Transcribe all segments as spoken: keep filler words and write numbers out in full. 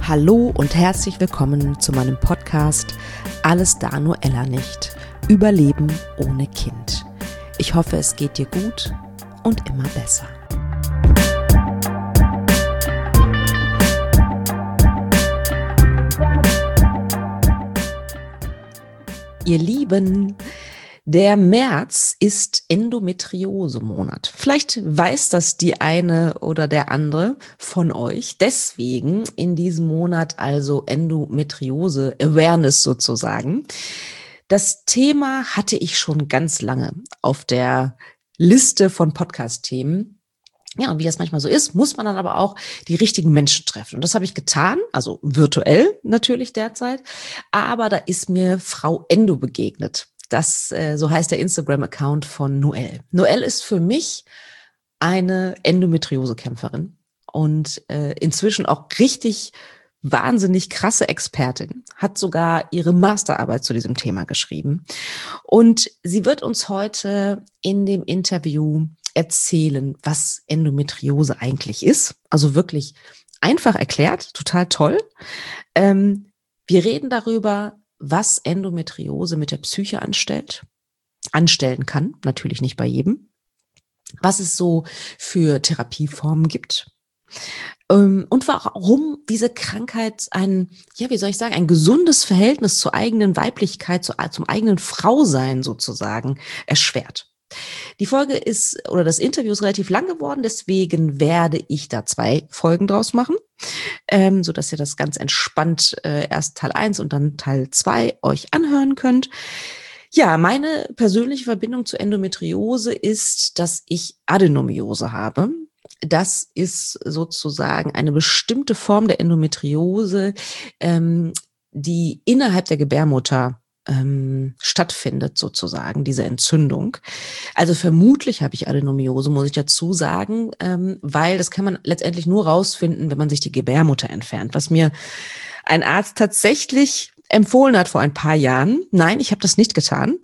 Hallo und herzlich willkommen zu meinem Podcast Alles da Noella nicht. Überleben ohne Kind. Ich hoffe, es geht dir gut und immer besser. Ihr Lieben, der März ist Endometriose-Monat. Vielleicht weiß das die eine oder der andere von euch. Deswegen in diesem Monat also Endometriose-Awareness sozusagen. Das Thema hatte ich schon ganz lange auf der Liste von Podcast-Themen. Ja, und wie das manchmal so ist, muss man dann aber auch die richtigen Menschen treffen. Und das habe ich getan, also virtuell natürlich derzeit. Aber da ist mir Frau Endo begegnet. Das, äh, so heißt der Instagram-Account von Noelle. Noelle ist für mich eine Endometriose-Kämpferin und äh, inzwischen auch richtig wahnsinnig krasse Expertin, hat sogar ihre Masterarbeit zu diesem Thema geschrieben. Und sie wird uns heute in dem Interview erzählen, was Endometriose eigentlich ist. Also wirklich einfach erklärt, total toll. Ähm, wir reden darüber, was Endometriose mit der Psyche anstellt, anstellen kann, natürlich nicht bei jedem, was es so für Therapieformen gibt ähm, und warum diese Krankheit ein, ja, wie soll ich sagen, ein gesundes Verhältnis zur eigenen Weiblichkeit, zu, zum eigenen Frausein sozusagen erschwert. Die Folge ist, oder das Interview ist relativ lang geworden, deswegen werde ich da zwei Folgen draus machen, ähm, so dass ihr das ganz entspannt äh, erst Teil eins und dann Teil zwei euch anhören könnt. Ja, meine persönliche Verbindung zu Endometriose ist, dass ich Adenomiose habe. Das ist sozusagen eine bestimmte Form der Endometriose, ähm, die innerhalb der Gebärmutter Ähm, stattfindet sozusagen, diese Entzündung. Also vermutlich habe ich Adenomiose, muss ich dazu sagen, ähm, weil das kann man letztendlich nur rausfinden, wenn man sich die Gebärmutter entfernt, was mir ein Arzt tatsächlich empfohlen hat vor ein paar Jahren. Nein, ich habe das nicht getan.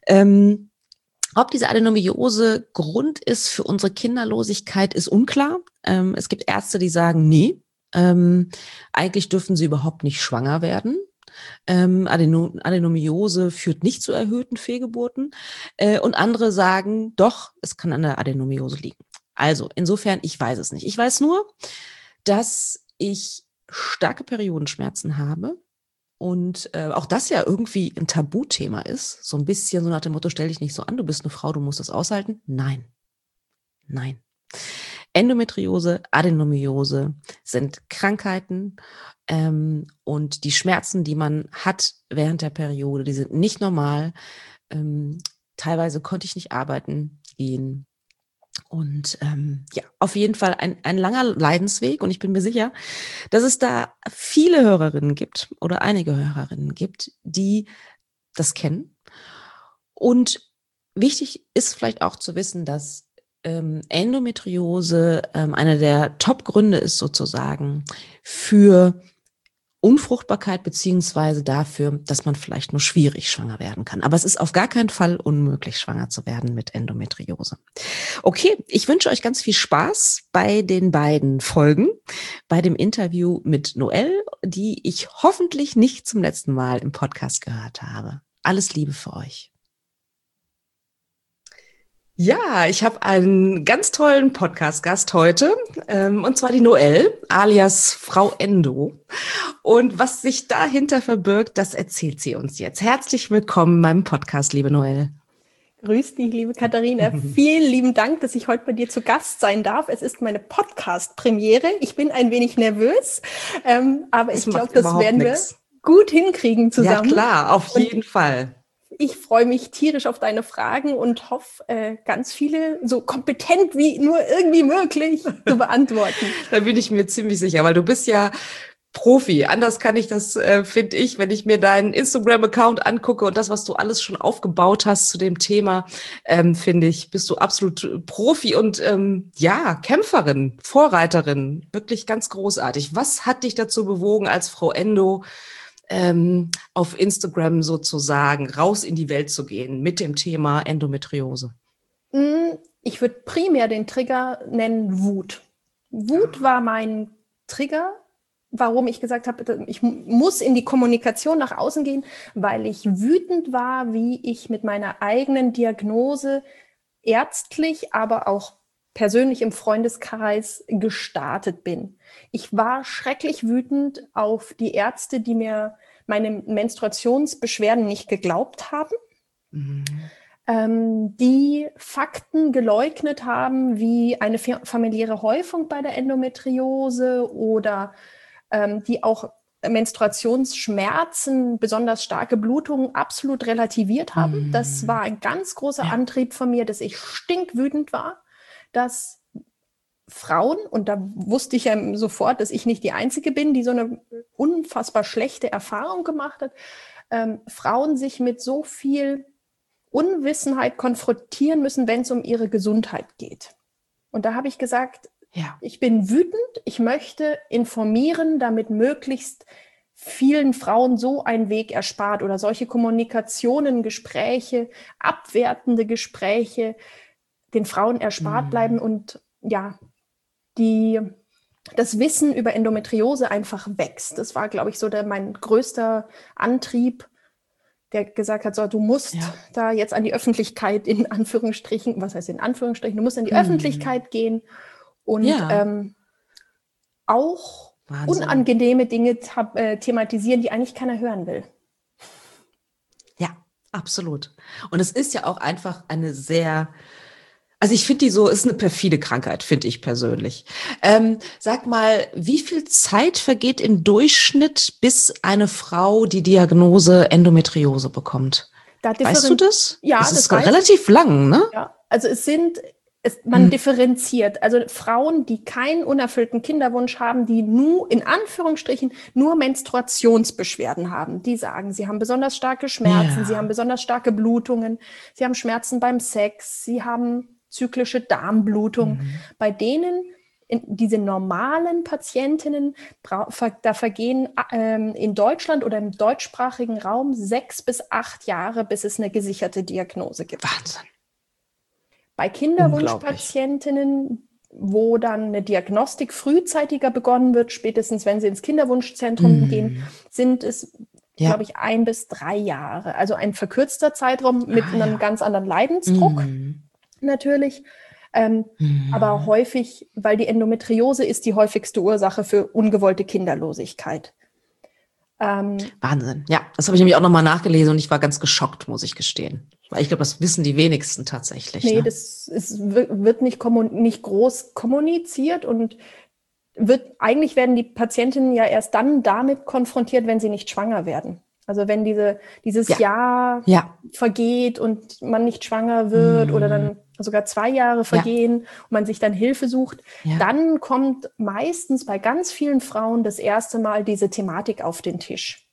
Ähm, ob diese Adenomiose Grund ist für unsere Kinderlosigkeit, ist unklar. Ähm, es gibt Ärzte, die sagen, nee, ähm, eigentlich dürfen sie überhaupt nicht schwanger werden. Ähm, Adeno- Adenomiose führt nicht zu erhöhten Fehlgeburten. Äh, und andere sagen, doch, es kann an der Adenomiose liegen. Also insofern, ich weiß es nicht. Ich weiß nur, dass ich starke Periodenschmerzen habe und äh, auch das ja irgendwie ein Tabuthema ist. So ein bisschen so nach dem Motto, stell dich nicht so an, du bist eine Frau, du musst das aushalten. Nein, nein. Endometriose, Adenomiose sind Krankheiten ähm, und die Schmerzen, die man hat während der Periode, die sind nicht normal. Ähm, teilweise konnte ich nicht arbeiten gehen. Und ähm, ja, auf jeden Fall ein, ein langer Leidensweg. Und ich bin mir sicher, dass es da viele Hörerinnen gibt oder einige Hörerinnen gibt, die das kennen. Und wichtig ist vielleicht auch zu wissen, dass ähm, Endometriose ähm, einer der Top-Gründe ist sozusagen für Unfruchtbarkeit beziehungsweise dafür, dass man vielleicht nur schwierig schwanger werden kann. Aber es ist auf gar keinen Fall unmöglich, schwanger zu werden mit Endometriose. Okay, ich wünsche euch ganz viel Spaß bei den beiden Folgen, bei dem Interview mit Noelle, die ich hoffentlich nicht zum letzten Mal im Podcast gehört habe. Alles Liebe für euch. Ja, ich habe einen ganz tollen Podcast-Gast heute, ähm, und zwar die Noelle, alias Frau Endo. Und was sich dahinter verbirgt, das erzählt sie uns jetzt. Herzlich willkommen in meinem Podcast, liebe Noelle. Grüß dich, liebe Katharina. Vielen lieben Dank, dass ich heute bei dir zu Gast sein darf. Es ist meine Podcast-Premiere. Ich bin ein wenig nervös, ähm, aber das ich glaube, das werden nix. wir gut hinkriegen zusammen. Ja, klar, auf jeden und Fall. Ich freue mich tierisch auf deine Fragen und hoffe, äh, ganz viele so kompetent wie nur irgendwie möglich zu beantworten. Da bin ich mir ziemlich sicher, weil du bist ja Profi. Anders kann ich das, äh, finde ich, wenn ich mir deinen Instagram-Account angucke und das, was du alles schon aufgebaut hast zu dem Thema, ähm, finde ich, bist du absolut Profi und ähm, ja, Kämpferin, Vorreiterin. Wirklich ganz großartig. Was hat dich dazu bewogen, als Frau Endo ähm, auf Instagram sozusagen raus in die Welt zu gehen mit dem Thema Endometriose? Ich würde primär den Trigger nennen Wut. Wut war mein Trigger, warum ich gesagt habe, ich muss in die Kommunikation nach außen gehen, weil ich wütend war, wie ich mit meiner eigenen Diagnose ärztlich, aber auch persönlich im Freundeskreis gestartet bin. Ich war schrecklich wütend auf die Ärzte, die mir meine Menstruationsbeschwerden nicht geglaubt haben, mhm. ähm, die Fakten geleugnet haben, wie eine familiäre Häufung bei der Endometriose oder ähm, die auch Menstruationsschmerzen, besonders starke Blutungen absolut relativiert haben. Mhm. Das war ein ganz großer ja. Antrieb von mir, dass ich stinkwütend war, dass Frauen, und da wusste ich ja sofort, dass ich nicht die Einzige bin, die so eine unfassbar schlechte Erfahrung gemacht hat, ähm, Frauen sich mit so viel Unwissenheit konfrontieren müssen, wenn es um ihre Gesundheit geht. Und da habe ich gesagt, ja. ich bin wütend, ich möchte informieren, damit möglichst vielen Frauen so ein Weg erspart oder solche Kommunikationen, Gespräche, abwertende Gespräche den Frauen erspart mhm. bleiben und ja, die, das Wissen über Endometriose einfach wächst. Das war, glaube ich, so der, mein größter Antrieb, der gesagt hat, so, du musst ja. da jetzt an die Öffentlichkeit, in Anführungsstrichen, was heißt in Anführungsstrichen, du musst an die mhm. Öffentlichkeit gehen und ja. ähm, auch Wahnsinn. Unangenehme Dinge tab- äh, thematisieren, die eigentlich keiner hören will. Ja, absolut. Und es ist ja auch einfach eine sehr... Also ich finde die so, ist eine perfide Krankheit, finde ich persönlich. Ähm, sag mal, wie viel Zeit vergeht im Durchschnitt, bis eine Frau die Diagnose Endometriose bekommt? Da weißt du das? Ja, das, das ist relativ lang, ne? Ja, also es sind, es, man hm. differenziert. Also Frauen, die keinen unerfüllten Kinderwunsch haben, die nur, in Anführungsstrichen, nur Menstruationsbeschwerden haben. Die sagen, sie haben besonders starke Schmerzen, ja. sie haben besonders starke Blutungen, sie haben Schmerzen beim Sex, sie haben zyklische Darmblutung. Mhm. Bei denen, in, diese normalen Patientinnen, da vergehen ähm, in Deutschland oder im deutschsprachigen Raum sechs bis acht Jahre, bis es eine gesicherte Diagnose gibt. Wahnsinn. Bei Kinderwunschpatientinnen, wo dann eine Diagnostik frühzeitiger begonnen wird, spätestens wenn sie ins Kinderwunschzentrum mhm. gehen, sind es, ja. glaube ich, ein bis drei Jahre. Also ein verkürzter Zeitraum mit ah, einem ja. ganz anderen Leidensdruck. Mhm. Natürlich, ähm, mhm. aber häufig, weil die Endometriose ist die häufigste Ursache für ungewollte Kinderlosigkeit. Ähm, Wahnsinn, ja, das habe ich nämlich auch nochmal nachgelesen und ich war ganz geschockt, muss ich gestehen. Weil ich glaube, das wissen die wenigsten tatsächlich. Nee, ne? das ist, wird nicht, kommun- nicht groß kommuniziert und wird, eigentlich werden die Patientinnen ja erst dann damit konfrontiert, wenn sie nicht schwanger werden. Also wenn diese, dieses ja. Jahr ja. vergeht und man nicht schwanger wird mm. oder dann sogar zwei Jahre vergehen ja. und man sich dann Hilfe sucht, ja. dann kommt meistens bei ganz vielen Frauen das erste Mal diese Thematik auf den Tisch.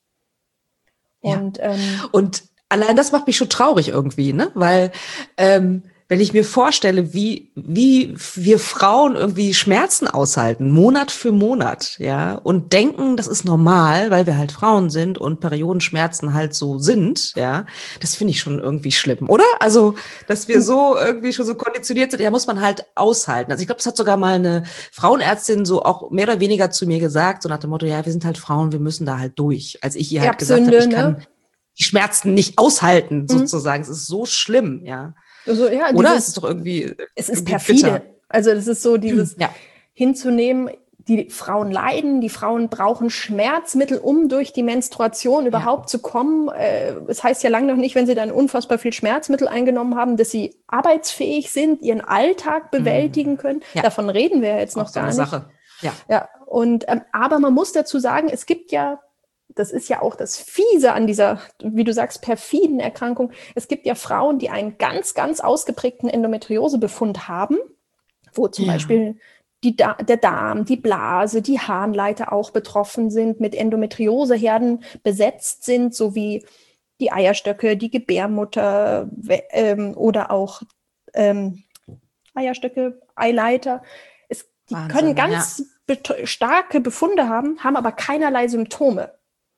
Und, ja. ähm, und allein das macht mich schon traurig irgendwie, ne? Weil ähm, wenn ich mir vorstelle, wie wie wir Frauen irgendwie Schmerzen aushalten, Monat für Monat, ja, und denken, das ist normal, weil wir halt Frauen sind und Periodenschmerzen halt so sind, ja, das finde ich schon irgendwie schlimm, oder? Also, dass wir so irgendwie schon so konditioniert sind, ja, muss man halt aushalten. Also ich glaube, das hat sogar mal eine Frauenärztin so auch mehr oder weniger zu mir gesagt, so nach dem Motto, ja, wir sind halt Frauen, wir müssen da halt durch. Als ich ihr halt gesagt habe, ich kann ne? die Schmerzen nicht aushalten, mhm. sozusagen. Es ist so schlimm, ja. Also, ja, Oder? Dieses, es ist doch irgendwie. Es ist perfide. Bitter. Also, es ist so, dieses ja. hinzunehmen, die Frauen leiden, die Frauen brauchen Schmerzmittel, um durch die Menstruation überhaupt ja. zu kommen. Es heißt ja lange noch nicht, wenn sie dann unfassbar viel Schmerzmittel eingenommen haben, dass sie arbeitsfähig sind, ihren Alltag bewältigen können. Ja. Davon reden wir jetzt noch auch so gar eine nicht. Sache. Ja. Ja. Und, ähm, aber man muss dazu sagen, es gibt ja, das ist ja auch das Fiese an dieser, wie du sagst, perfiden Erkrankung. Es gibt ja Frauen, die einen ganz, ganz ausgeprägten Endometriosebefund haben, wo zum ja. Beispiel die da- der Darm, die Blase, die Harnleiter auch betroffen sind, mit Endometrioseherden besetzt sind, sowie die Eierstöcke, die Gebärmutter ähm, oder auch ähm, Eierstöcke, Eileiter. Es, die Wahnsinn, können ganz ja. be- starke Befunde haben, haben aber keinerlei Symptome.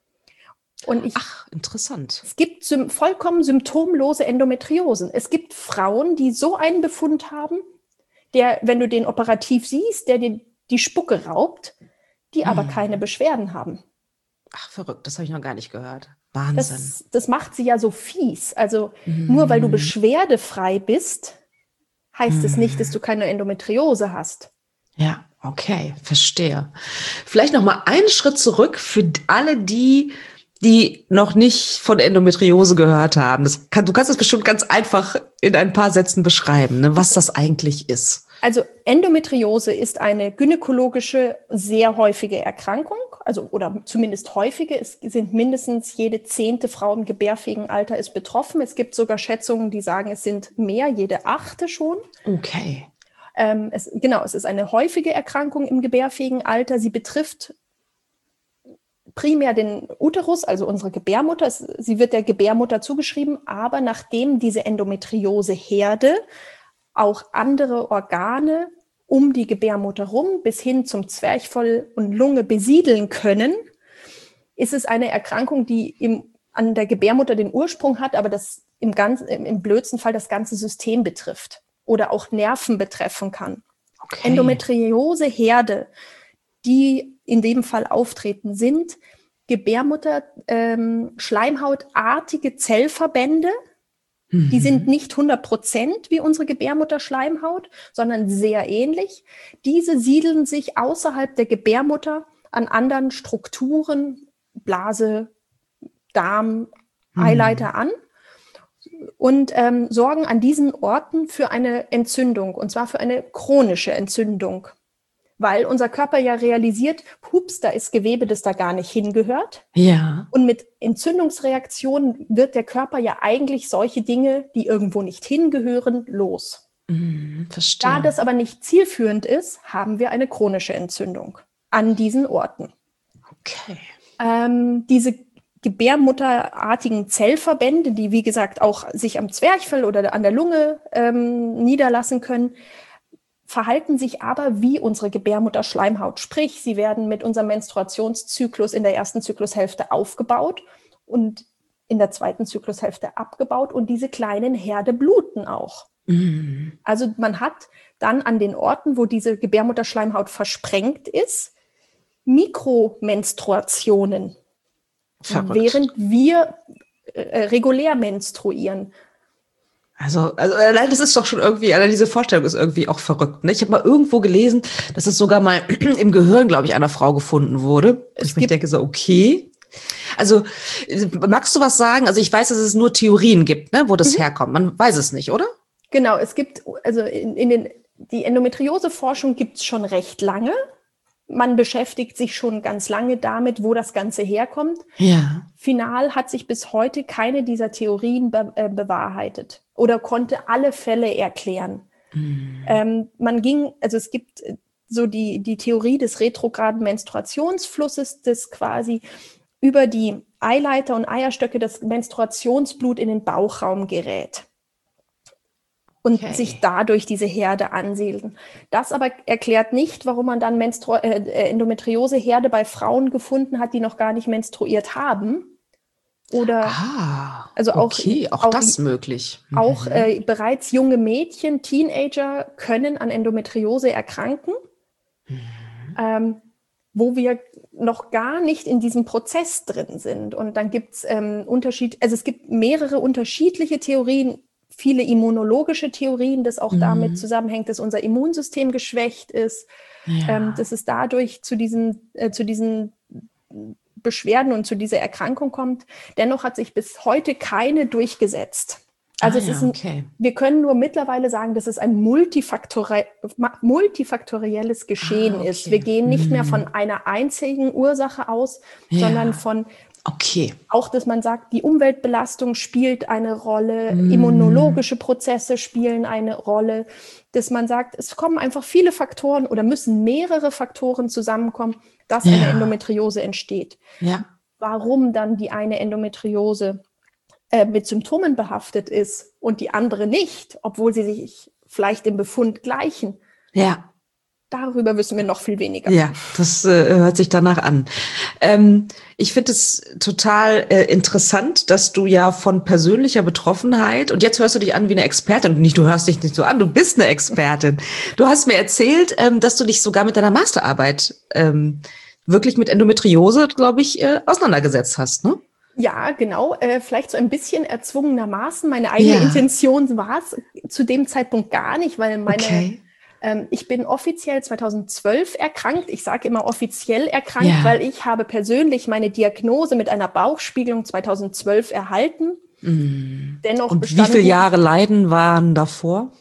Und ich, Ach, interessant. Es gibt sym- vollkommen symptomlose Endometriosen. Es gibt Frauen, die so einen Befund haben, der, wenn du den operativ siehst, der dir die Spucke raubt, die hm. aber keine Beschwerden haben. Ach, verrückt, das habe ich noch gar nicht gehört. Wahnsinn. Das, das macht sie ja so fies. Also hm. nur weil du beschwerdefrei bist, heißt hm. es nicht, dass du keine Endometriose hast. Ja, okay, verstehe. Vielleicht noch mal einen Schritt zurück für alle die, die noch nicht von Endometriose gehört haben. Das kann, du kannst das bestimmt ganz einfach in ein paar Sätzen beschreiben, ne, was das eigentlich ist. Also Endometriose ist eine gynäkologische, sehr häufige Erkrankung, also oder zumindest häufige. Es sind mindestens jede zehnte Frau im gebärfähigen Alter ist betroffen. Es gibt sogar Schätzungen, die sagen, es sind mehr, jede achte schon. Okay. Ähm, es, genau, es ist eine häufige Erkrankung im gebärfähigen Alter. Sie betrifft primär den Uterus, also unsere Gebärmutter. Es, sie wird der Gebärmutter zugeschrieben, aber nachdem diese Endometrioseherde auch andere Organe um die Gebärmutter rum bis hin zum Zwerchfell und Lunge besiedeln können, ist es eine Erkrankung, die im, an der Gebärmutter den Ursprung hat, aber das im, ganz, im, im blödsten Fall das ganze System betrifft oder auch Nerven betreffen kann. Okay. Endometrioseherde, die in dem Fall auftreten, sind Gebärmutter, ähm, schleimhautartige Zellverbände. Mhm. Die sind nicht hundert Prozent wie unsere Gebärmutterschleimhaut, sondern sehr ähnlich. Diese siedeln sich außerhalb der Gebärmutter an anderen Strukturen, Blase, Darm, mhm. Eileiter an und ähm, sorgen an diesen Orten für eine Entzündung, und zwar für eine chronische Entzündung. Weil unser Körper ja realisiert, hups, da ist Gewebe, das da gar nicht hingehört. Ja. Und mit Entzündungsreaktionen wird der Körper ja eigentlich solche Dinge, die irgendwo nicht hingehören, los. Mm, verstehe. Da das aber nicht zielführend ist, haben wir eine chronische Entzündung an diesen Orten. Okay. Ähm, diese gebärmutterartigen Zellverbände, die wie gesagt auch sich am Zwerchfell oder an der Lunge ähm, niederlassen können, verhalten sich aber wie unsere Gebärmutterschleimhaut. Sprich, sie werden mit unserem Menstruationszyklus in der ersten Zyklushälfte aufgebaut und in der zweiten Zyklushälfte abgebaut, und diese kleinen Herde bluten auch. Mhm. Also man hat dann an den Orten, wo diese Gebärmutterschleimhaut versprengt ist, Mikromenstruationen, Verrückt. Während wir äh, regulär menstruieren. Also, also allein das ist doch schon irgendwie, allein diese Vorstellung ist irgendwie auch verrückt. Ne? Ich habe mal irgendwo gelesen, dass es sogar mal im Gehirn, glaube ich, einer Frau gefunden wurde. Es ich mich denke so, okay. Also magst du was sagen? Also ich weiß, dass es nur Theorien gibt, ne, wo das mhm. herkommt. Man weiß es nicht, oder? Genau, es gibt, also in, in den, die Endometriose-Forschung gibt es schon recht lange. Man beschäftigt sich schon ganz lange damit, wo das Ganze herkommt. Ja. Final hat sich bis heute keine dieser Theorien be- äh, bewahrheitet oder konnte alle Fälle erklären. Mhm. Ähm, man ging, also es gibt so die, die Theorie des retrograden Menstruationsflusses, das quasi über die Eileiter und Eierstöcke das Menstruationsblut in den Bauchraum gerät. Und okay. sich dadurch diese Herde ansiedeln. Das aber erklärt nicht, warum man dann Menstru- äh, Endometrioseherde bei Frauen gefunden hat, die noch gar nicht menstruiert haben. Oder ah, also auch, okay, auch, auch das möglich. Mhm. Auch äh, bereits junge Mädchen, Teenager können an Endometriose erkranken, mhm. ähm, wo wir noch gar nicht in diesem Prozess drin sind. Und dann gibt es ähm, Unterschied, also es gibt mehrere unterschiedliche Theorien, viele immunologische Theorien, das auch mhm. damit zusammenhängt, dass unser Immunsystem geschwächt ist, ja. ähm, dass es dadurch zu diesen, äh, zu diesen Beschwerden und zu dieser Erkrankung kommt. Dennoch hat sich bis heute keine durchgesetzt. Also ah, es ja, ist ein, okay. wir können nur mittlerweile sagen, dass es ein multifaktori- multifaktorielles Geschehen ah, okay. ist. Wir gehen nicht mhm. mehr von einer einzigen Ursache aus, ja. sondern von Okay. Auch, dass man sagt, die Umweltbelastung spielt eine Rolle, mm. immunologische Prozesse spielen eine Rolle, dass man sagt, es kommen einfach viele Faktoren oder müssen mehrere Faktoren zusammenkommen, dass ja. eine Endometriose entsteht. Ja. Warum dann die eine Endometriose äh, mit Symptomen behaftet ist und die andere nicht, obwohl sie sich vielleicht im Befund gleichen. Ja. Darüber wissen wir noch viel weniger. Ja, das äh, hört sich danach an. Ähm, ich finde es total äh, interessant, dass du ja von persönlicher Betroffenheit, und jetzt hörst du dich an wie eine Expertin, und nicht, du hörst dich nicht so an, du bist eine Expertin. Du hast mir erzählt, ähm, dass du dich sogar mit deiner Masterarbeit ähm, wirklich mit Endometriose, glaube ich, äh, auseinandergesetzt hast, ne? Ja, genau. Äh, vielleicht so ein bisschen erzwungenermaßen. Meine eigene ja. Intention war es zu dem Zeitpunkt gar nicht, weil meine, okay. ähm, ich bin offiziell zweitausendzwölf erkrankt. Ich sage immer offiziell erkrankt, ja. weil ich habe persönlich meine Diagnose mit einer Bauchspiegelung zweitausendzwölf erhalten. Mhm. Dennoch Und wie viele Jahre Leiden waren davor?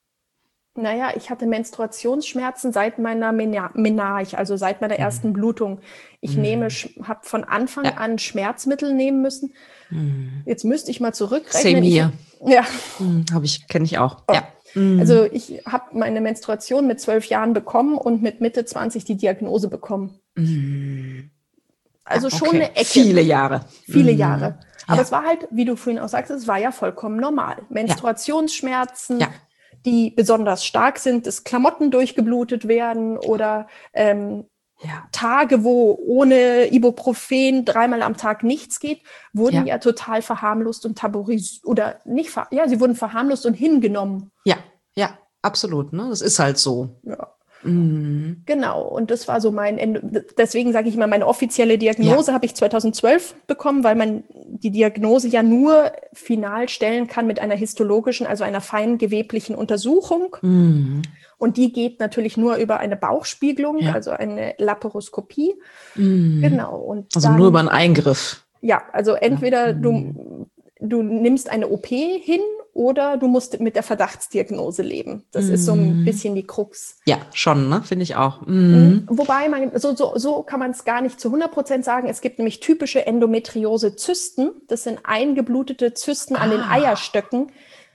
Naja, ich hatte Menstruationsschmerzen seit meiner Mena- Menarche, also seit meiner ersten mhm. Blutung. Ich mhm. nehme, habe von Anfang ja. an Schmerzmittel nehmen müssen. Mhm. Jetzt müsste ich mal zurückrechnen. Same here. Ich, ja, mhm, habe ich, kenne ich auch. Oh. Ja. Mhm. Also ich habe meine Menstruation mit zwölf Jahren bekommen und mit Mitte zwanzig die Diagnose bekommen. Mhm. Also ja, schon okay. eine Ecke. Viele Jahre. Viele mhm. Jahre. Aber ja. es war halt, wie du vorhin auch sagst, es war ja vollkommen normal. Menstruationsschmerzen. Ja. die besonders stark sind, dass Klamotten durchgeblutet werden oder ähm, ja. Tage, wo ohne Ibuprofen dreimal am Tag nichts geht, wurden ja, ja total verharmlost und tabuisiert oder nicht, ver- ja, sie wurden verharmlost und hingenommen. Ja, ja, absolut, ne? Das ist halt so. Ja. Mhm. Genau, und das war so mein Ende. Deswegen sage ich immer, meine offizielle Diagnose ja. habe ich zweitausendzwölf bekommen, weil man die Diagnose ja nur final stellen kann mit einer histologischen, also einer feingeweblichen Untersuchung. Mhm. Und die geht natürlich nur über eine Bauchspiegelung, ja. also eine Laparoskopie. Mhm. Genau. Und also dann, nur über einen Eingriff. Ja, also entweder ja. du, du nimmst eine O P hin oder du musst mit der Verdachtsdiagnose leben. Das mm. ist so ein bisschen die Krux. Ja, schon, ne? Finde ich auch. Mm. Wobei, man, so, so, so kann man es gar nicht zu hundert Prozent sagen. Es gibt nämlich typische Endometriose-Zysten. Das sind eingeblutete Zysten ah. an den Eierstöcken.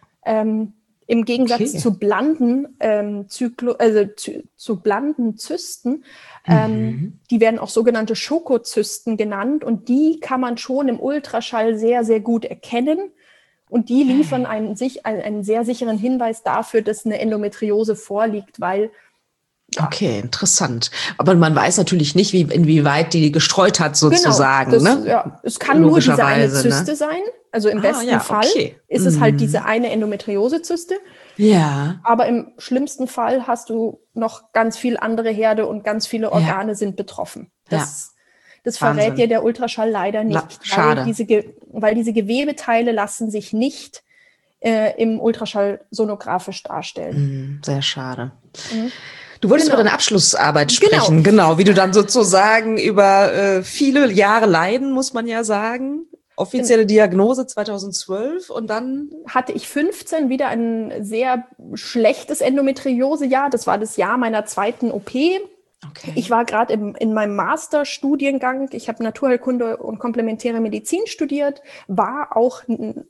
Ähm, Im Gegensatz okay. zu blanden, ähm, Zyklo, also zu, zu blanden Zysten, ähm, mhm. die werden auch sogenannte Schokozysten genannt. Und die kann man schon im Ultraschall sehr, sehr gut erkennen. Und die liefern einen, sich, einen, einen sehr sicheren Hinweis dafür, dass eine Endometriose vorliegt, weil ja. Okay, interessant. Aber man weiß natürlich nicht, wie, inwieweit die gestreut hat, sozusagen. Genau, das, ne? Ja, es kann nur diese eine Zyste ne? sein. Also im ah, besten ja, Fall okay. ist mm. es halt diese eine Endometriose-Zyste. Ja. Aber im schlimmsten Fall hast du noch ganz viel andere Herde und ganz viele Organe ja. sind betroffen. Das, ja. das verrät dir der Ultraschall leider nicht. La- schade. Weil diese, weil diese Gewebeteile lassen sich nicht äh, im Ultraschall sonografisch darstellen. Mm, sehr schade. Mhm. Du wolltest genau. über deine Abschlussarbeit sprechen, genau, genau wie du dann sozusagen über äh, viele Jahre Leiden, muss man ja sagen. Offizielle Diagnose zweitausendzwölf und dann hatte ich fünfzehn wieder ein sehr schlechtes Endometriosejahr. Das war das Jahr meiner zweiten O P. Okay. Ich war gerade in meinem Masterstudiengang. Ich habe Naturheilkunde und komplementäre Medizin studiert, war auch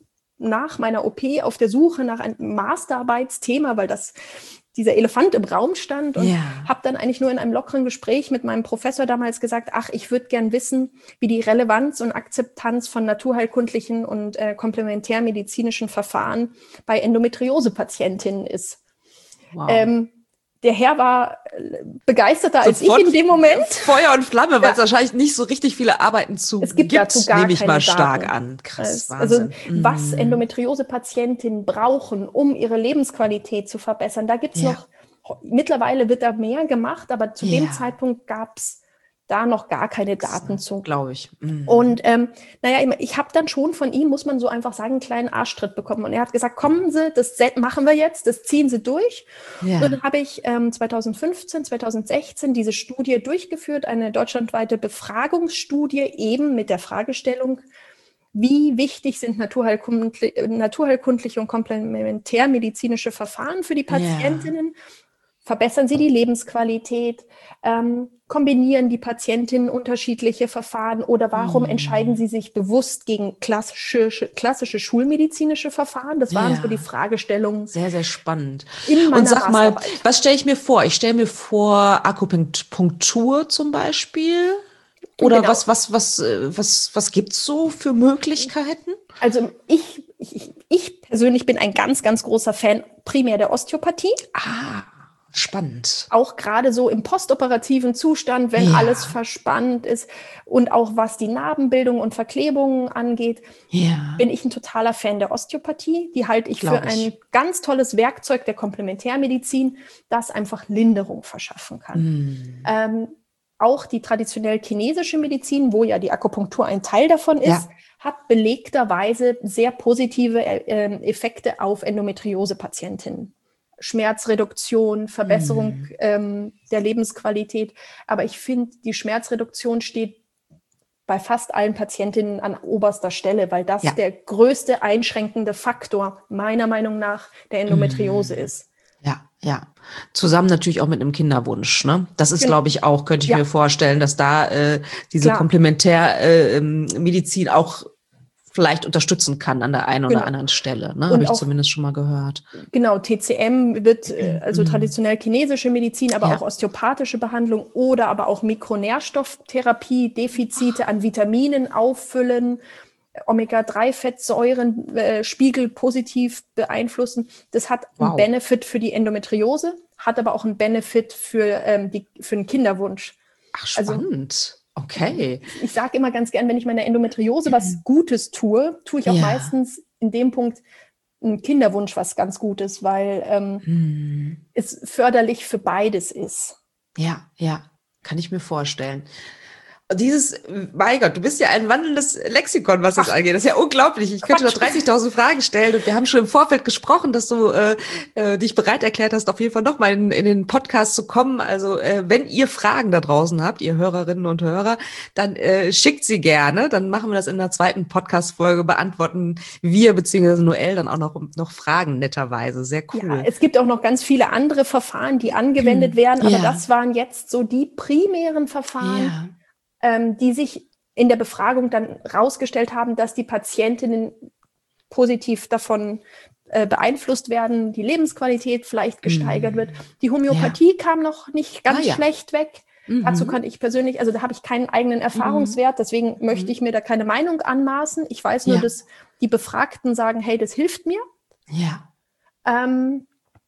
nach meiner O P auf der Suche nach einem Masterarbeitsthema, weil das dieser Elefant im Raum stand und yeah. habe dann eigentlich nur in einem lockeren Gespräch mit meinem Professor damals gesagt, ach, ich würde gern wissen, wie die Relevanz und Akzeptanz von naturheilkundlichen und äh, komplementärmedizinischen Verfahren bei Endometriose-Patientinnen ist. Wow. Ähm, der Herr war begeisterter als ich in dem Moment. Feuer und Flamme, weil ja. es wahrscheinlich nicht so richtig viele Arbeiten zu es gibt, gibt, dazu gar nehme ich keine mal stark Daten. an. Krass, also, Wahnsinn. Also was Endometriose-Patientinnen brauchen, um ihre Lebensqualität zu verbessern, da gibt es ja. noch, mittlerweile wird da mehr gemacht, aber zu ja. dem Zeitpunkt gab es da noch gar keine Daten zu. Glaube ich. Mhm. Und ähm, naja, ich habe dann schon von ihm, muss man so einfach sagen, einen kleinen Arschtritt bekommen. Und er hat gesagt, kommen Sie, das machen wir jetzt, das ziehen Sie durch. Ja. Und dann habe ich ähm, zweitausendfünfzehn, zweitausendsechzehn diese Studie durchgeführt, eine deutschlandweite Befragungsstudie eben mit der Fragestellung, wie wichtig sind naturheilkundliche, naturheilkundliche und komplementärmedizinische Verfahren für die Patientinnen? Ja. Verbessern sie die Lebensqualität? Ähm, kombinieren die Patientinnen unterschiedliche Verfahren oder warum mm. entscheiden sie sich bewusst gegen klassische, klassische schulmedizinische Verfahren? Das waren ja. so die Fragestellungen. Sehr, sehr spannend. In Und sag mal, was stelle ich mir vor? Ich stelle mir vor Akupunktur zum Beispiel. Oder genau. was, was, was, was, was gibt's so für Möglichkeiten? Also ich, ich, ich persönlich bin ein ganz, ganz großer Fan primär der Osteopathie. Ah. Spannend. Auch gerade so im postoperativen Zustand, wenn ja. alles verspannt ist und auch was die Narbenbildung und Verklebungen angeht, ja. bin ich ein totaler Fan der Osteopathie. Die halte ich Glaub für ich. ein ganz tolles Werkzeug der Komplementärmedizin, das einfach Linderung verschaffen kann. Mm. Ähm, auch die traditionell chinesische Medizin, wo ja die Akupunktur ein Teil davon ist, ja. hat belegterweise sehr positive äh, Effekte auf Endometriose-Patientinnen. Schmerzreduktion, Verbesserung mm. ähm, der Lebensqualität. Aber ich finde, die Schmerzreduktion steht bei fast allen Patientinnen an oberster Stelle, weil das ja. der größte einschränkende Faktor meiner Meinung nach der Endometriose mm. ist. Ja, ja. Zusammen natürlich auch mit einem Kinderwunsch, ne? Das ist, glaube ich, auch, könnte ich ja. mir vorstellen, dass da äh, diese Komplementärmedizin äh, auch vielleicht unterstützen kann an der einen genau. oder anderen Stelle, ne? Habe ich zumindest schon mal gehört. Genau, T C M wird äh, also mhm. traditionell chinesische Medizin, aber ja. auch osteopathische Behandlung oder aber auch Mikronährstofftherapie, Defizite an Vitaminen auffüllen, Omega drei Fettsäuren äh, Spiegel positiv beeinflussen. Das hat wow. einen Benefit für die Endometriose, hat aber auch einen Benefit für, ähm, die, für den Kinderwunsch. Ach, spannend. Also, okay. Ich, ich sage immer ganz gern, wenn ich meiner Endometriose was Gutes tue, tue ich auch ja. meistens in dem Punkt einen Kinderwunsch was ganz Gutes, weil ähm, hm. es förderlich für beides ist. Ja, ja, kann ich mir vorstellen. Dieses, mein Gott, du bist ja ein wandelndes Lexikon, was das Ach. angeht. Das ist ja unglaublich. Ich könnte noch dreißigtausend Fragen stellen und wir haben schon im Vorfeld gesprochen, dass du äh, äh, dich bereit erklärt hast, auf jeden Fall nochmal in, in den Podcast zu kommen. Also äh, wenn ihr Fragen da draußen habt, ihr Hörerinnen und Hörer, dann äh, schickt sie gerne. Dann machen wir das in der zweiten Podcast-Folge, beantworten wir beziehungsweise Noelle dann auch noch, noch Fragen netterweise. Sehr cool. Ja, es gibt auch noch ganz viele andere Verfahren, die angewendet hm. werden, aber ja. das waren jetzt so die primären Verfahren, ja. Ähm, die sich in der Befragung dann rausgestellt haben, dass die Patientinnen positiv davon äh, beeinflusst werden, die Lebensqualität vielleicht gesteigert mm. wird. Die Homöopathie ja. kam noch nicht ganz ah, ja. schlecht weg. Mhm. Dazu kann ich persönlich, also da habe ich keinen eigenen Erfahrungswert, deswegen mhm. möchte ich mir da keine Meinung anmaßen. Ich weiß nur, ja. dass die Befragten sagen, hey, das hilft mir. Ja. Ähm,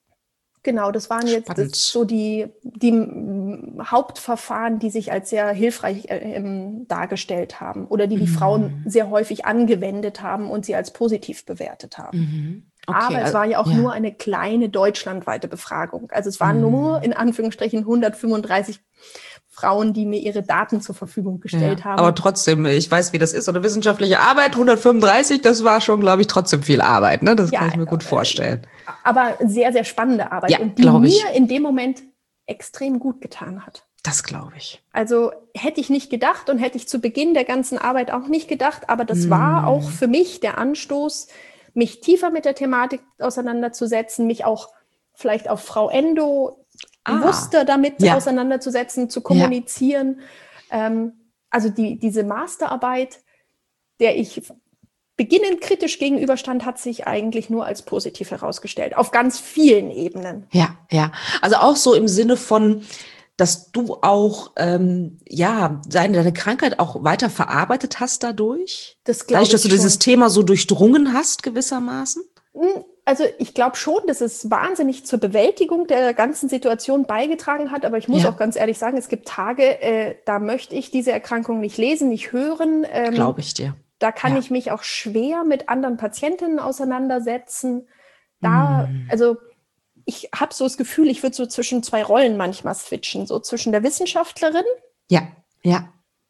Genau, das waren jetzt das so die, die Hauptverfahren, die sich als sehr hilfreich äh, ähm, dargestellt haben oder die die mm. Frauen sehr häufig angewendet haben und sie als positiv bewertet haben. Mm-hmm. Okay, aber es war ja auch ja. nur eine kleine deutschlandweite Befragung. Also es waren mm. nur in Anführungsstrichen hundertfünfunddreißig Frauen, die mir ihre Daten zur Verfügung gestellt ja, haben. Aber trotzdem, ich weiß, wie das ist. So eine wissenschaftliche Arbeit, hundertfünfunddreißig, das war schon, glaube ich, trotzdem viel Arbeit. Ne? Das ja, kann ich mir gut vorstellen. Aber sehr, sehr spannende Arbeit. Ja, und die mir ich. in dem Moment extrem gut getan hat. Das glaube ich. Also hätte ich nicht gedacht und hätte ich zu Beginn der ganzen Arbeit auch nicht gedacht. Aber das mm. war auch für mich der Anstoß, mich tiefer mit der Thematik auseinanderzusetzen, mich auch vielleicht auf Frau Endo Ah, bewusster damit ja. auseinanderzusetzen, zu kommunizieren. Ja. Ähm, also die, diese Masterarbeit, der ich beginnend kritisch gegenüberstand, hat sich eigentlich nur als positiv herausgestellt, auf ganz vielen Ebenen. Ja, ja. Also auch so im Sinne von, dass du auch ähm, ja deine, deine Krankheit auch weiter verarbeitet hast dadurch? Das glaube ich Dadurch, dass du schon. dieses Thema so durchdrungen hast gewissermaßen? Also ich glaube schon, dass es wahnsinnig zur Bewältigung der ganzen Situation beigetragen hat, aber ich muss ja. auch ganz ehrlich sagen, es gibt Tage, äh, da möchte ich diese Erkrankung nicht lesen, nicht hören. Ähm, glaube ich dir. Da kann ja. ich mich auch schwer mit anderen Patientinnen auseinandersetzen. Da, mm. also ich habe so das Gefühl, ich würde so zwischen zwei Rollen manchmal switchen, so zwischen der Wissenschaftlerin, ja, ja,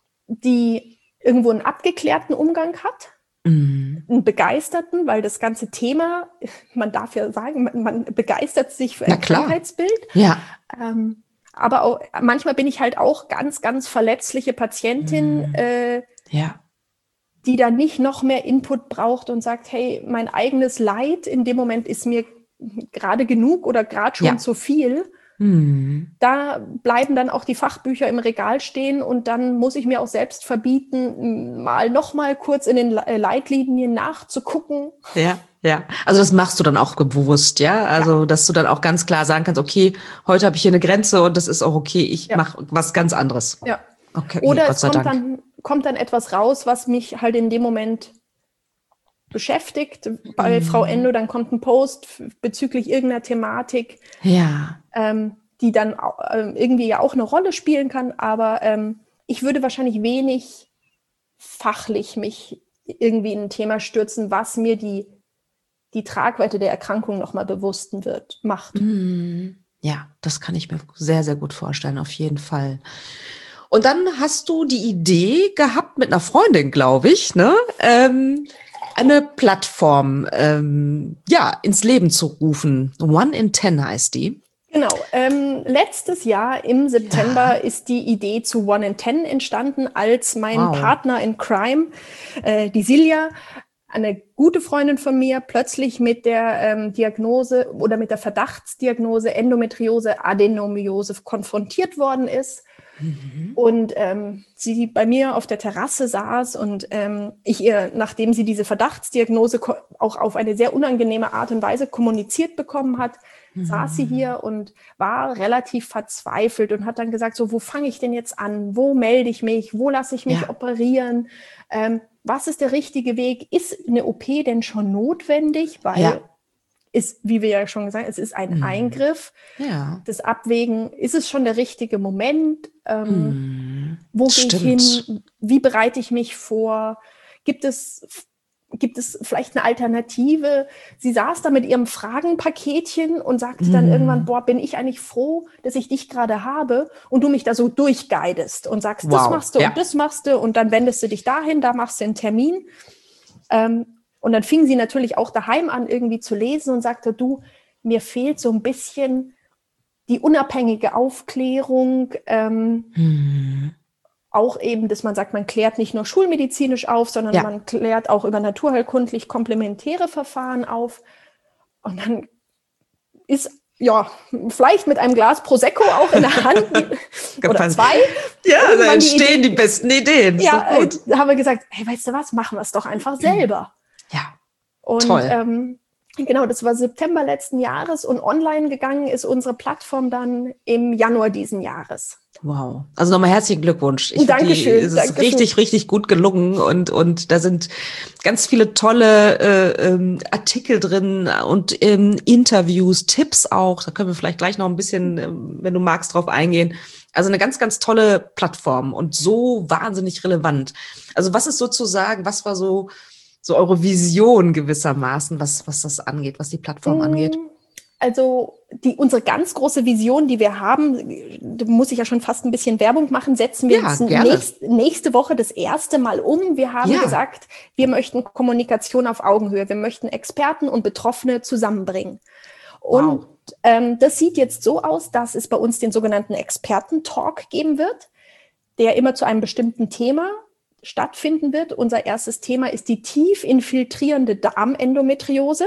die irgendwo einen abgeklärten Umgang hat, Mm. einen begeisterten, weil das ganze Thema, man darf ja sagen, man, man begeistert sich für ein Krankheitsbild. Ja. Ähm, aber auch, manchmal bin ich halt auch ganz, ganz verletzliche Patientin, mm. äh, ja. die da nicht noch mehr Input braucht und sagt, hey, mein eigenes Leid in dem Moment ist mir gerade genug oder gerade schon ja. zu viel. Mhm. Da bleiben dann auch die Fachbücher im Regal stehen und dann muss ich mir auch selbst verbieten, mal noch mal kurz in den Leitlinien nachzugucken. Ja, ja. Also das machst du dann auch bewusst, ja? Also ja. dass du dann auch ganz klar sagen kannst, okay, heute habe ich hier eine Grenze und das ist auch okay, ich ja. mache was ganz anderes. Ja. Okay, Oder Gott es sei kommt Dank. dann, kommt dann etwas raus, was mich halt in dem Moment beschäftigt. Bei mm. Frau Endo, dann kommt ein Post bezüglich irgendeiner Thematik, ja. ähm, die dann äh, irgendwie ja auch eine Rolle spielen kann. Aber ähm, ich würde wahrscheinlich wenig fachlich mich irgendwie in ein Thema stürzen, was mir die, die Tragweite der Erkrankung nochmal bewusst wird, macht. Mm. Ja, das kann ich mir sehr, sehr gut vorstellen, auf jeden Fall. Und dann hast du die Idee gehabt mit einer Freundin, glaube ich, ne, ähm, eine Plattform ähm, ja ins Leben zu rufen. One in Ten heißt die. Genau. Ähm, letztes Jahr im September ja. ist die Idee zu One in Ten entstanden, als mein wow. Partner in Crime, äh, die Silja, eine gute Freundin von mir, plötzlich mit der ähm, Diagnose oder mit der Verdachtsdiagnose Endometriose, Adenomiose konfrontiert worden ist. Mhm. Und ähm, sie bei mir auf der Terrasse saß und ähm, ich ihr, nachdem sie diese Verdachtsdiagnose ko- auch auf eine sehr unangenehme Art und Weise kommuniziert bekommen hat, mhm. saß sie hier und war relativ verzweifelt und hat dann gesagt, so, wo fange ich denn jetzt an? Wo melde ich mich? Wo lasse ich mich ja. operieren? Ähm, was ist der richtige Weg? Ist eine O P denn schon notwendig? Weil ja. ist, wie wir ja schon gesagt haben, es ist ein mhm. Eingriff. Ja. Das Abwägen, ist es schon der richtige Moment? Ähm, mhm. Wo gehe ich hin? Wie bereite ich mich vor? Gibt es, gibt es vielleicht eine Alternative? Sie saß da mit ihrem Fragenpaketchen und sagte mhm. dann irgendwann, boah, bin ich eigentlich froh, dass ich dich gerade habe und du mich da so durchguidest und sagst, wow. das machst du ja. und das machst du und dann wendest du dich dahin, da machst du einen Termin. Ähm, Und dann fing sie natürlich auch daheim an, irgendwie zu lesen und sagte, du, mir fehlt so ein bisschen die unabhängige Aufklärung, ähm, hm. auch eben, dass man sagt, man klärt nicht nur schulmedizinisch auf, sondern ja. man klärt auch über naturheilkundlich komplementäre Verfahren auf. Und dann ist, ja, vielleicht mit einem Glas Prosecco auch in der Hand oder zwei. Ja, da entstehen die, die besten Ideen. Ja, gut. Da haben wir gesagt, hey, weißt du was, machen wir es doch einfach selber. Ja, und toll. Ähm, genau, das war September letzten Jahres und online gegangen ist unsere Plattform dann im Januar diesen Jahres. Wow. Also nochmal herzlichen Glückwunsch. Ich Dankeschön. Die, es ist Dankeschön. richtig, richtig gut gelungen und, und da sind ganz viele tolle äh, ähm, Artikel drin und ähm, Interviews, Tipps auch. Da können wir vielleicht gleich noch ein bisschen, ähm, wenn du magst, drauf eingehen. Also eine ganz, ganz tolle Plattform und so wahnsinnig relevant. Also was ist sozusagen, was war so so eure Vision gewissermaßen, was, was das angeht, was die Plattform angeht? Also die, unsere ganz große Vision, die wir haben, da muss ich ja schon fast ein bisschen Werbung machen, setzen wir ja, jetzt nächst, nächste Woche das erste Mal um. Wir haben ja. gesagt, wir möchten Kommunikation auf Augenhöhe. Wir möchten Experten und Betroffene zusammenbringen. Und wow. ähm, das sieht jetzt so aus, dass es bei uns den sogenannten Experten-Talk geben wird, der immer zu einem bestimmten Thema stattfinden wird. Unser erstes Thema ist die tief infiltrierende Darmendometriose.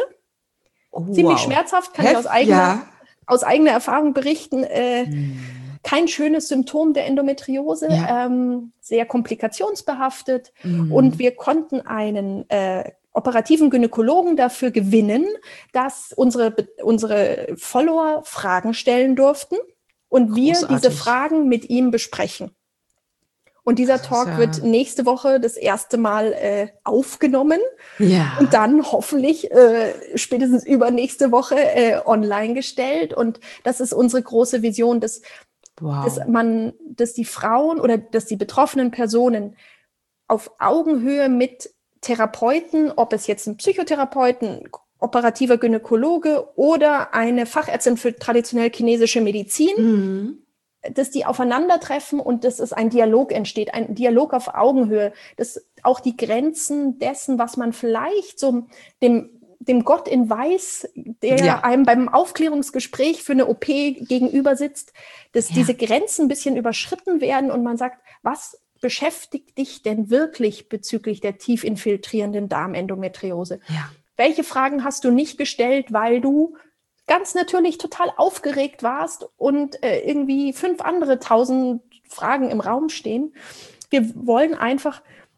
Oh, Ziemlich wow. schmerzhaft, kann Hef, ich aus eigener, ja. aus eigener Erfahrung berichten. Äh, hm. Kein schönes Symptom der Endometriose, ja. ähm, sehr komplikationsbehaftet. Hm. Und wir konnten einen äh, operativen Gynäkologen dafür gewinnen, dass unsere, unsere Follower Fragen stellen durften und wir Großartig. diese Fragen mit ihm besprechen. Und dieser Talk ja. wird nächste Woche das erste Mal äh, aufgenommen ja. und dann hoffentlich äh, spätestens übernächste Woche äh, online gestellt. Und das ist unsere große Vision, dass, wow. dass man, dass die Frauen oder dass die betroffenen Personen auf Augenhöhe mit Therapeuten, ob es jetzt ein Psychotherapeuten, operativer Gynäkologe oder eine Fachärztin für traditionell chinesische Medizin, mhm. dass die aufeinandertreffen und dass es ein Dialog entsteht, ein Dialog auf Augenhöhe, dass auch die Grenzen dessen, was man vielleicht so dem, dem Gott in Weiß, der ja. einem beim Aufklärungsgespräch für eine O P gegenüber sitzt, dass ja. diese Grenzen ein bisschen überschritten werden und man sagt, was beschäftigt dich denn wirklich bezüglich der tief infiltrierenden Darmendometriose? Ja. Welche Fragen hast du nicht gestellt, weil du ganz natürlich total aufgeregt warst und äh, irgendwie fünf andere tausend Fragen im Raum stehen? Wir wollen einfach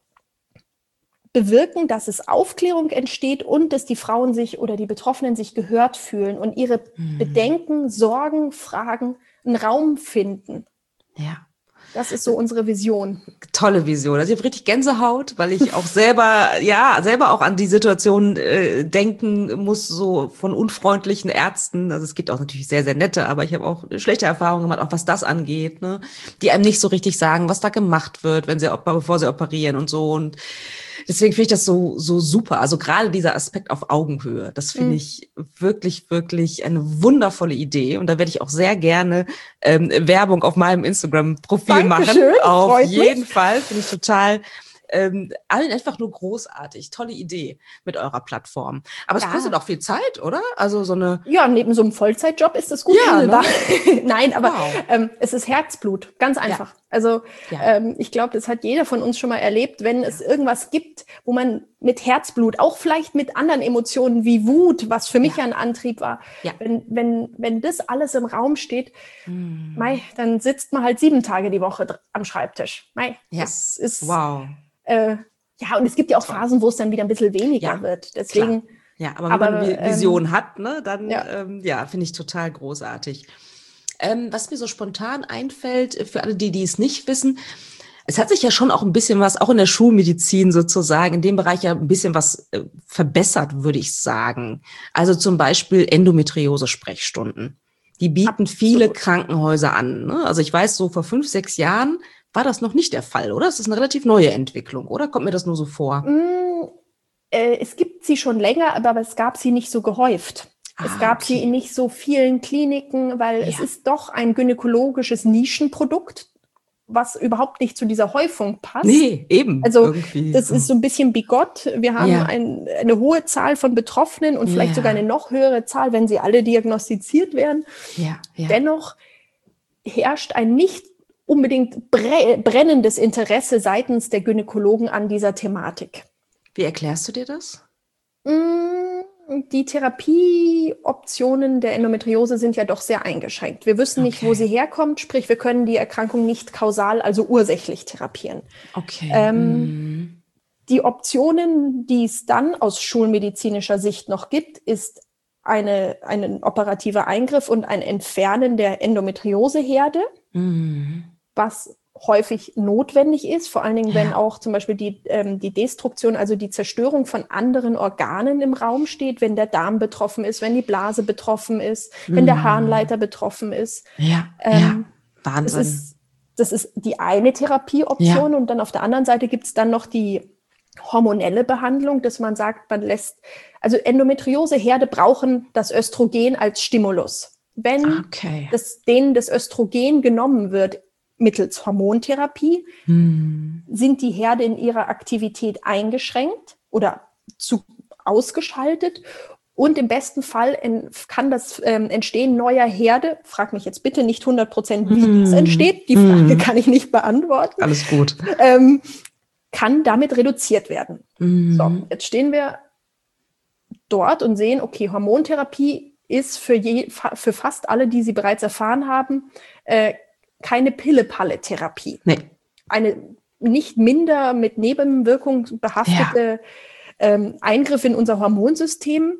bewirken, dass es Aufklärung entsteht und dass die Frauen sich oder die Betroffenen sich gehört fühlen und ihre mhm. Bedenken, Sorgen, Fragen einen Raum finden. Ja. Das ist so unsere Vision. Tolle Vision. Also ich habe richtig Gänsehaut, weil ich auch selber, ja, selber auch an die Situation äh, denken muss, so von unfreundlichen Ärzten. Also es gibt auch natürlich sehr, sehr nette, aber ich habe auch schlechte Erfahrungen gemacht, auch was das angeht, ne? Die einem nicht so richtig sagen, was da gemacht wird, wenn sie, bevor sie operieren und so. Und deswegen finde ich das so, so super. Also gerade dieser Aspekt auf Augenhöhe, das finde mhm. ich wirklich, wirklich eine wundervolle Idee. Und da werde ich auch sehr gerne ähm, Werbung auf meinem Instagram-Profil machen. Auf Freut jeden mich. Fall, finde ich total Ähm, allen einfach nur großartig. Tolle Idee mit eurer Plattform. Aber ja. es kostet auch viel Zeit, oder? Also so eine. Ja, neben so einem Vollzeitjob ist das gut ja, handelbar. Ne? Nein, aber wow. ähm, es ist Herzblut. Ganz einfach. Ja. Also ja. ähm, ich glaube, das hat jeder von uns schon mal erlebt, wenn ja. es irgendwas gibt, wo man mit Herzblut, auch vielleicht mit anderen Emotionen wie Wut, was für mich ja, ja ein Antrieb war, ja. wenn, wenn, wenn das alles im Raum steht, hm. mei, dann sitzt man halt sieben Tage die Woche dr- am Schreibtisch. Mei, ja. das ist wow. Äh, ja, und es gibt ja auch Phasen, wo es dann wieder ein bisschen weniger ja, wird. Deswegen. Klar. Ja, aber wenn aber, man eine Vision ähm, hat, ne, dann ja, ähm, ja finde ich total großartig. Ähm, was mir so spontan einfällt, für alle, die, die es nicht wissen, es hat sich ja schon auch ein bisschen was, auch in der Schulmedizin sozusagen, in dem Bereich ja ein bisschen was äh, verbessert, würde ich sagen. Also zum Beispiel Endometriose-Sprechstunden. Die bieten Absolut. viele Krankenhäuser an. Ne? Also ich weiß, so vor fünf, sechs Jahren war das noch nicht der Fall, oder? Das ist eine relativ neue Entwicklung, oder? Kommt mir das nur so vor? Mm, äh, es gibt sie schon länger, aber es gab sie nicht so gehäuft. Ah, es gab okay. sie in nicht so vielen Kliniken, weil ja. es ist doch ein gynäkologisches Nischenprodukt, was überhaupt nicht zu dieser Häufung passt. Nee, eben. Also irgendwie das so. ist so ein bisschen bigott. Wir haben ja. ein, eine hohe Zahl von Betroffenen und vielleicht ja. sogar eine noch höhere Zahl, wenn sie alle diagnostiziert werden. Ja. Ja. Dennoch herrscht ein nicht unbedingt brennendes Interesse seitens der Gynäkologen an dieser Thematik. Wie erklärst du dir das? Die Therapieoptionen der Endometriose sind ja doch sehr eingeschränkt. Wir wissen nicht, okay. wo sie herkommt, sprich, wir können die Erkrankung nicht kausal, also ursächlich therapieren. Okay. Ähm, mm. Die Optionen, die es dann aus schulmedizinischer Sicht noch gibt, ist eine, ein operativer Eingriff und ein Entfernen der Endometrioseherde. Mm. Was häufig notwendig ist, vor allen Dingen, wenn ja. auch zum Beispiel die, ähm, die Destruktion, also die Zerstörung von anderen Organen im Raum steht, wenn der Darm betroffen ist, wenn die Blase betroffen ist, mm. wenn der Harnleiter betroffen ist. Ja, ähm, ja. Wahnsinn. Das ist, das ist die eine Therapieoption ja. und dann auf der anderen Seite gibt es dann noch die hormonelle Behandlung, dass man sagt, man lässt, also Endometrioseherde brauchen das Östrogen als Stimulus. Wenn okay. das, denen das Östrogen genommen wird, mittels Hormontherapie, hm. sind die Herde in ihrer Aktivität eingeschränkt oder zu ausgeschaltet. Und im besten Fall en, kann das ähm, Entstehen neuer Herde, frag mich jetzt bitte nicht hundert Prozent, wie hm. das entsteht, die Frage hm. kann ich nicht beantworten. Alles gut. Ähm, kann damit reduziert werden. Hm. So, jetzt stehen wir dort und sehen, okay, Hormontherapie ist für, je, für fast alle, die sie bereits erfahren haben, äh, keine Pille-Palle-Therapie. Nee. Eine nicht minder mit Nebenwirkungen behaftete ja. ähm, Eingriff in unser Hormonsystem,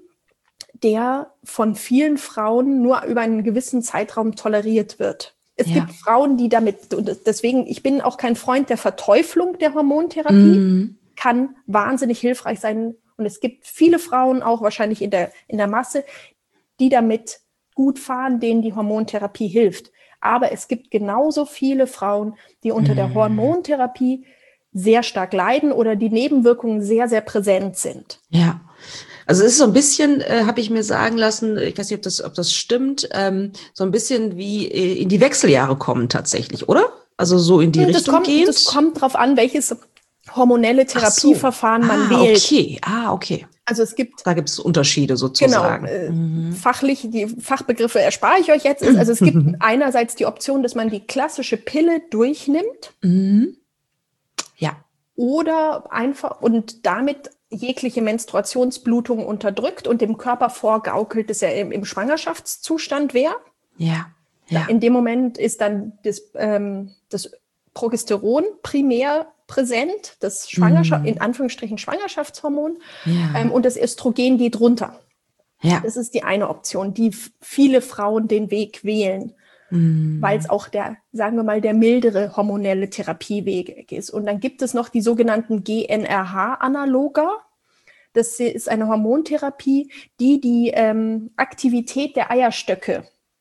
der von vielen Frauen nur über einen gewissen Zeitraum toleriert wird. Es ja. gibt Frauen, die damit, und deswegen, ich bin auch kein Freund der Verteuflung der Hormontherapie, mm. kann wahnsinnig hilfreich sein. Und es gibt viele Frauen, auch wahrscheinlich in der, in der Masse, die damit gut fahren, denen die Hormontherapie hilft. Aber es gibt genauso viele Frauen, die unter mm. der Hormontherapie sehr stark leiden oder die Nebenwirkungen sehr, sehr präsent sind. Ja, also es ist so ein bisschen, äh, habe ich mir sagen lassen, ich weiß nicht, ob das, ob das stimmt, ähm, so ein bisschen wie äh, in die Wechseljahre kommen tatsächlich, oder? Also so in die das Richtung kommt, gehend? Das kommt drauf an, welches hormonelle Therapieverfahren so. man ah, wählt. Okay, ah, okay. Also es gibt, da gibt es Unterschiede sozusagen. Genau, äh, mhm. fachlich, die Fachbegriffe erspare ich euch jetzt. Also es gibt einerseits die Option, dass man die klassische Pille durchnimmt. Mhm. Ja. Oder einfach und damit jegliche Menstruationsblutung unterdrückt und dem Körper vorgaukelt, dass er im, im Schwangerschaftszustand wäre. Ja. ja. In dem Moment ist dann das, ähm, das Progesteron primär präsent, das Schwangerschaft, mm. in Anführungsstrichen Schwangerschaftshormon, ja. ähm, und das Östrogen geht runter. Ja. Das ist die eine Option, die f- viele Frauen den Weg wählen, mm. weil es auch der, sagen wir mal, der mildere hormonelle Therapieweg ist. Und dann gibt es noch die sogenannten G N R H-Analoga. Das ist eine Hormontherapie, die die ähm, Aktivität der Eierstöcke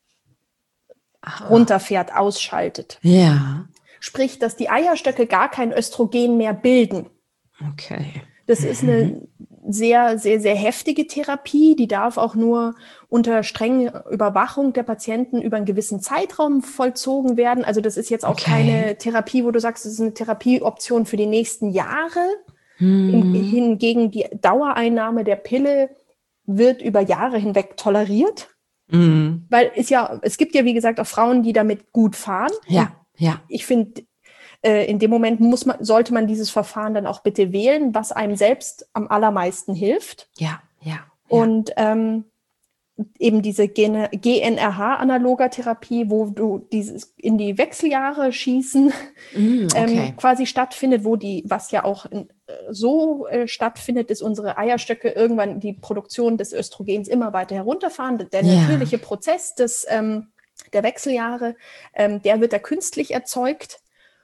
Aha. runterfährt, ausschaltet. Ja. Sprich, dass die Eierstöcke gar kein Östrogen mehr bilden. Okay. Das ist eine sehr, sehr, sehr heftige Therapie. Die darf auch nur unter strengen Überwachung der Patienten über einen gewissen Zeitraum vollzogen werden. Also das ist jetzt auch okay. keine Therapie, wo du sagst, das ist eine Therapieoption für die nächsten Jahre. Hm. Hingegen die Dauereinnahme der Pille wird über Jahre hinweg toleriert. Hm. Weil es ja, es gibt ja, wie gesagt, auch Frauen, die damit gut fahren. Ja, ja. Ich finde, in dem Moment muss man, sollte man dieses Verfahren dann auch bitte wählen, was einem selbst am allermeisten hilft. Ja, ja. ja. Und ähm, eben diese G N R H-Analoga-Therapie, wo du dieses in die Wechseljahre schießen mm, okay. ähm, quasi stattfindet, wo die, was ja auch äh, so äh, stattfindet, ist unsere Eierstöcke irgendwann die Produktion des Östrogens immer weiter herunterfahren. Der ja. natürliche Prozess des, ähm, der Wechseljahre, ähm, der wird da künstlich erzeugt.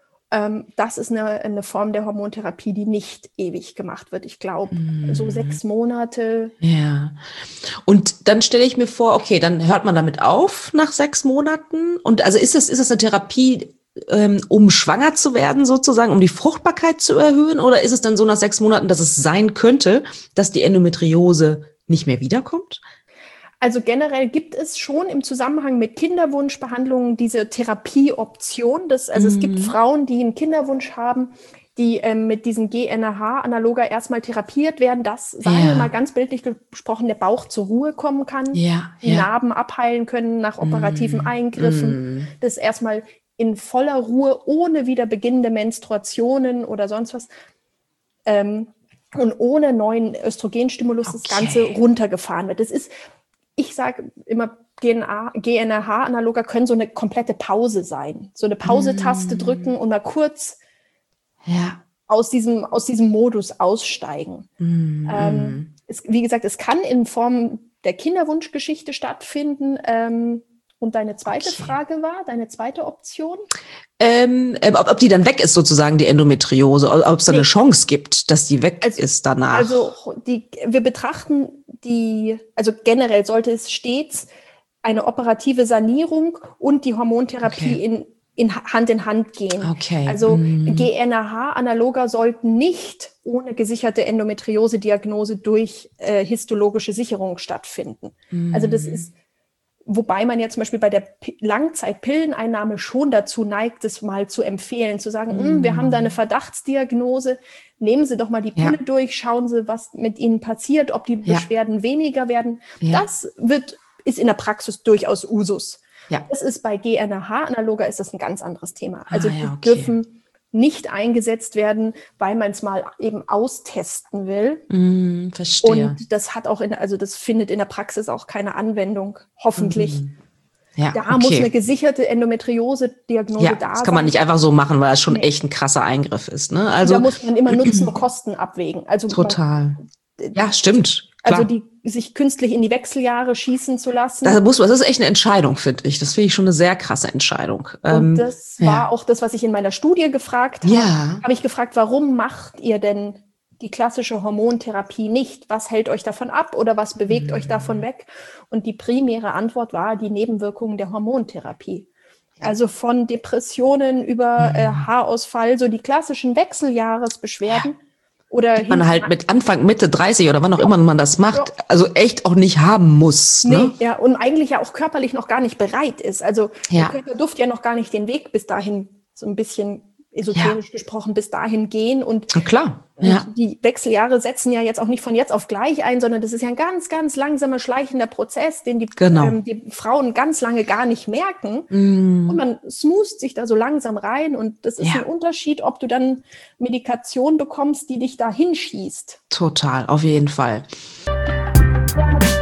Das ist eine, eine Form der Hormontherapie, die nicht ewig gemacht wird. Ich glaube, mm. so sechs Monate. Ja. Und dann stelle ich mir vor, okay, dann hört man damit auf nach sechs Monaten. Und also ist das, ist das eine Therapie, ähm, um schwanger zu werden sozusagen, um die Fruchtbarkeit zu erhöhen? Oder ist es dann so nach sechs Monaten, dass es sein könnte, dass die Endometriose nicht mehr wiederkommt? Also generell gibt es schon im Zusammenhang mit Kinderwunschbehandlungen diese Therapieoption. Das, also mhm. es gibt Frauen, die einen Kinderwunsch haben, die ähm, mit diesem G N R H-Analoga erstmal therapiert werden, dass, sagen ja. wir mal ganz bildlich gesprochen, der Bauch zur Ruhe kommen kann, ja, die ja. Narben abheilen können nach operativen mhm. Eingriffen, mhm. das erstmal in voller Ruhe, ohne wieder beginnende Menstruationen oder sonst was, ähm, und ohne neuen Östrogenstimulus okay. das Ganze runtergefahren wird. Das ist Ich sage immer, G N R H-Analoga können so eine komplette Pause sein. So eine Pause-Taste mm. drücken und mal kurz ja. aus diesem, aus diesem Modus aussteigen. Mm. Ähm, es, wie gesagt, es kann in Form der Kinderwunschgeschichte stattfinden. Ähm, und deine zweite okay. Frage war, deine zweite Option? Ähm, ob, ob die dann weg ist sozusagen, die Endometriose, ob es da nee. eine Chance gibt, dass die weg also, ist danach. Also die, wir betrachten die, also generell sollte es stets eine operative Sanierung und die Hormontherapie okay. in, in Hand in Hand gehen. Okay. Also mm. G N R H-Analoga sollten nicht ohne gesicherte Endometriose-Diagnose durch äh, histologische Sicherung stattfinden. Mm. Also das ist Wobei man ja zum Beispiel bei der P- Langzeitpilleneinnahme schon dazu neigt, das mal zu empfehlen, zu sagen, mm. wir haben da eine Verdachtsdiagnose, nehmen Sie doch mal die Pille ja. durch, schauen Sie, was mit Ihnen passiert, ob die ja. Beschwerden weniger werden. Ja. Das wird, ist in der Praxis durchaus Usus. Ja. Das ist bei G N R H-Analoga ist das ein ganz anderes Thema. Also ah, ja, die okay. dürfen nicht eingesetzt werden, weil man es mal eben austesten will. Mm, verstehe. Und das hat auch in, also das findet in der Praxis auch keine Anwendung, hoffentlich. Mm. Ja, da okay. muss eine gesicherte Endometriose-Diagnose ja, da sein. Das kann man nicht einfach so machen, weil es schon nee. echt ein krasser Eingriff ist. Ne? Also da muss man immer Nutzen und Kosten abwägen. Also total. Man, ja, stimmt. Klar. Also die sich künstlich in die Wechseljahre schießen zu lassen. Das, muss, das ist echt eine Entscheidung, finde ich. Das finde ich schon eine sehr krasse Entscheidung. Und ähm, das war ja. auch das, was ich in meiner Studie gefragt habe. Ja. Habe ich gefragt, warum macht ihr denn die klassische Hormontherapie nicht? Was hält euch davon ab oder was bewegt mhm. euch davon weg? Und die primäre Antwort war die Nebenwirkungen der Hormontherapie. Also von Depressionen über mhm. äh, Haarausfall, so die klassischen Wechseljahresbeschwerden. Ja. Oder die man halt mit Anfang, Mitte dreißig oder wann auch ja. immer man das macht, ja. also echt auch nicht haben muss. Nee, ne? ja, und eigentlich ja auch körperlich noch gar nicht bereit ist. Also ja. der Körper durfte ja noch gar nicht den Weg bis dahin, so ein bisschen esoterisch ja. gesprochen, bis dahin gehen. Und, Na klar. und Ja. die Wechseljahre setzen ja jetzt auch nicht von jetzt auf gleich ein, sondern das ist ja ein ganz, ganz langsamer, schleichender Prozess, den die, genau. ähm, die Frauen ganz lange gar nicht merken. Mm. Und man smoost sich da so langsam rein. Und das ist Ja. ein Unterschied, ob du dann Medikation bekommst, die dich da hinschießt. Total, auf jeden Fall. Ja.